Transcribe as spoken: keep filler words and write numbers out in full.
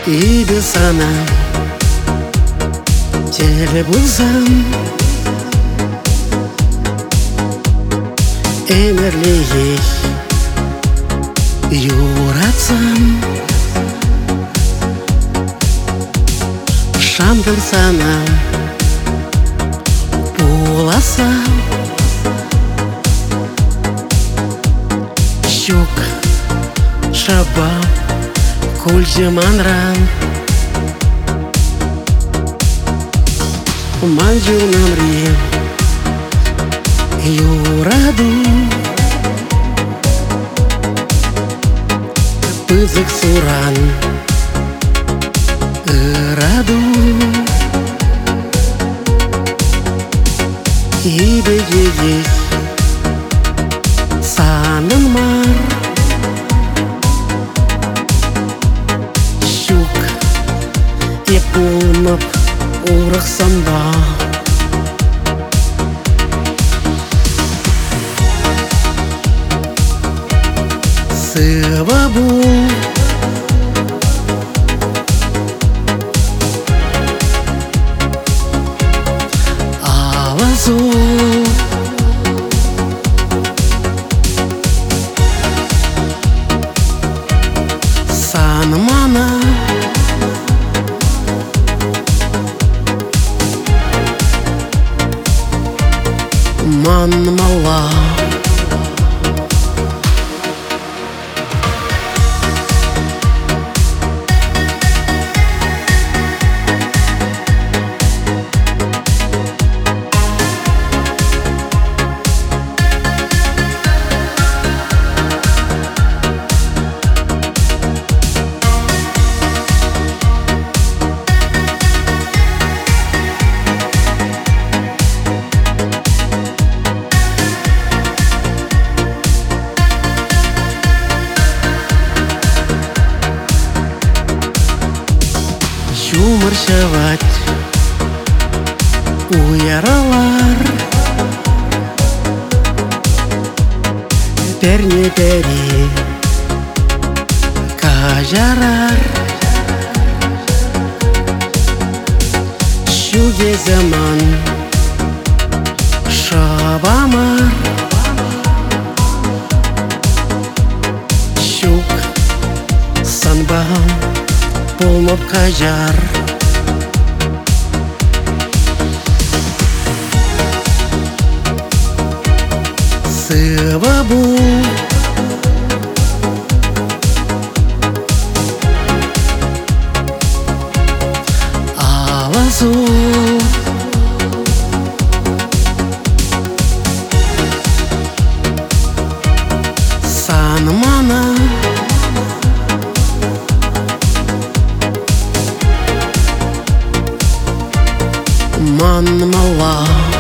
иби сана теле булсам, эмерлей юратсам, шамдын сана буласам, щук шаба кульжыманран манжунамри юраду пызык суран ыраду ибегеге санын мар щук епулнып урықсанда сывабу алазу санмана манмала Юморшавать уяралар перне пери кажарар шуге заман шабамар щук санбам полмоп кажар сывабу алазу санмана манмала